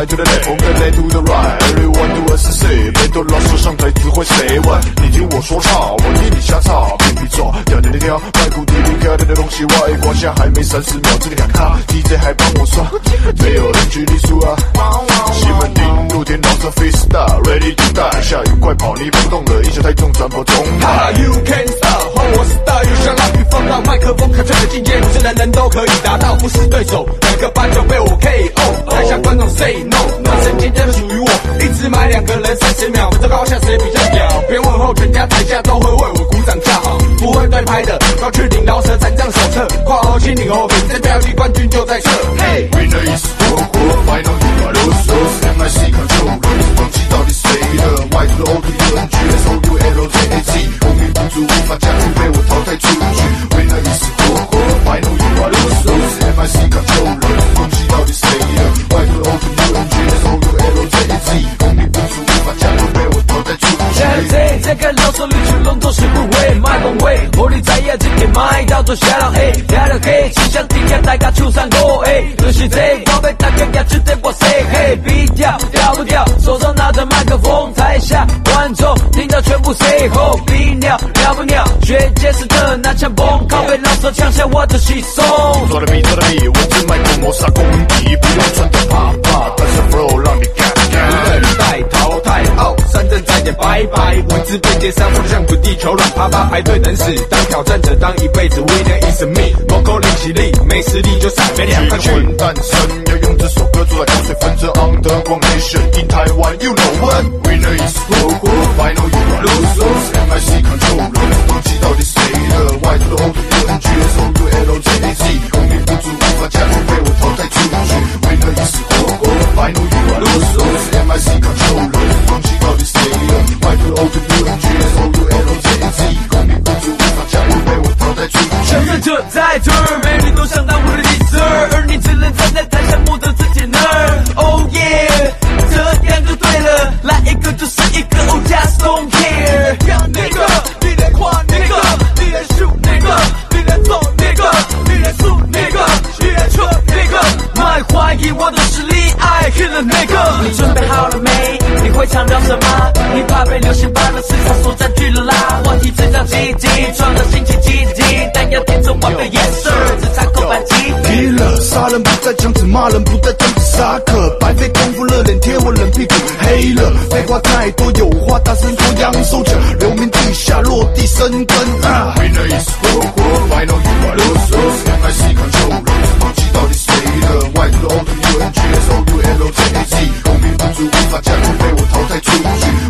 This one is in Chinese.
right to the left， from the left to the right，everyone do as I say， 背头老师上台只会 say one， 你听我说唱，我听你瞎唱，屁屁抓，跳跳跳，麦克地里漂亮的东西，我一光下还没30秒，这里卡卡 ，DJ 还帮我刷，没有人距离数啊，西门町露天老师 freestyle，ready to die， 下雨快跑，你不动了，音效太重，转播中台。 You can stop， 换我 style， 又想让你放到麦克风，看这个境界，不是人人都可以达到，不是对手，两个半就被我 KO， 台下观众 say no， 那神经真的属于我，一直买2个人30秒，这高下谁比较屌？别问候，全家台下都会为我鼓掌叫好，不会对拍的，要去领饶舌残障手册，跨后清领后，这标题冠军就在这。Hey， Winner is 火锅 ，Final you are lose，MIC control， 放弃到底谁的 ？Y to the O to U N G S O U L J A T， 功名不足无法加入，被我淘汰出局。Winner is 火锅 ，Final you are lose，MIC control， 放弃到底谁的 ？Y to the O to U N G S O U L J A T， 功名不足无法加入，被我淘汰出局。 這個老手綠出龍都是不會賣公會，我哋仔一直嘅賣到做下浪 A， 睇到 K， 只想聽見大家出山過 A， 這是這寶貝大家要知道我 say hey， 比跳跳不跳，手上拿着麥克風，台下觀眾聽到全部 say ho， 比鳥了不鳥，學解釋的那槍崩，靠背老手搶下我的氣鬆。 做的比，我只麥克磨砂工藝，不用穿的啪啪，但是 flow 讓你幹幹。 等待淘汰哦，三振再見拜拜，文字被接上方向土地球軟趴趴排隊等死，當挑戰者當一輩子 winner is me， 不夠力氣力，沒實力就閃飛兩個圈。 誕生要用這首歌做來口水紛爭 on the ground nation in Taiwan you know what winner is 火鍋 final you are lose MIC control 放棄到底誰的 Y to the O to U N G S O U L J A T 功名不足無法加入被我淘汰出局 winner is 火鍋 final you are lose MIC control 放棄到底誰的 Y to the O to U N G S O U L J A T 功名不足無法加入被我淘汰出局身份者在這兒，每人都想當我的 leader， 而你只能站在台上摸着自己那兒 Oh yeah， 這樣就對了，來一個就是一個 Oh just don't care， 那個你來跨那個，你來 shoot 那個，你來走那個，你來輸那個，你來扯那個，別懷疑我的實力 I hit 了那個。你準備好了沒？你會唱到什麼？你怕被流行般的市場所佔據了啦，話題成長積極，創造新奇奇蹟，但要聽着我的眼神，只差扣扳機。 踢了，殺人不再強制，罵人不再政治殺客，白費功夫熱臉貼我冷屁股黑了，廢話太多，有話大聲說揚手者，留名地下落地生根啊。Winner is 火鍋 ，Final you are lose MIC control， 放棄到底誰的 ？Y to the O to U N G S O U L J A T， 功名不足無法加入，被我淘汰出局。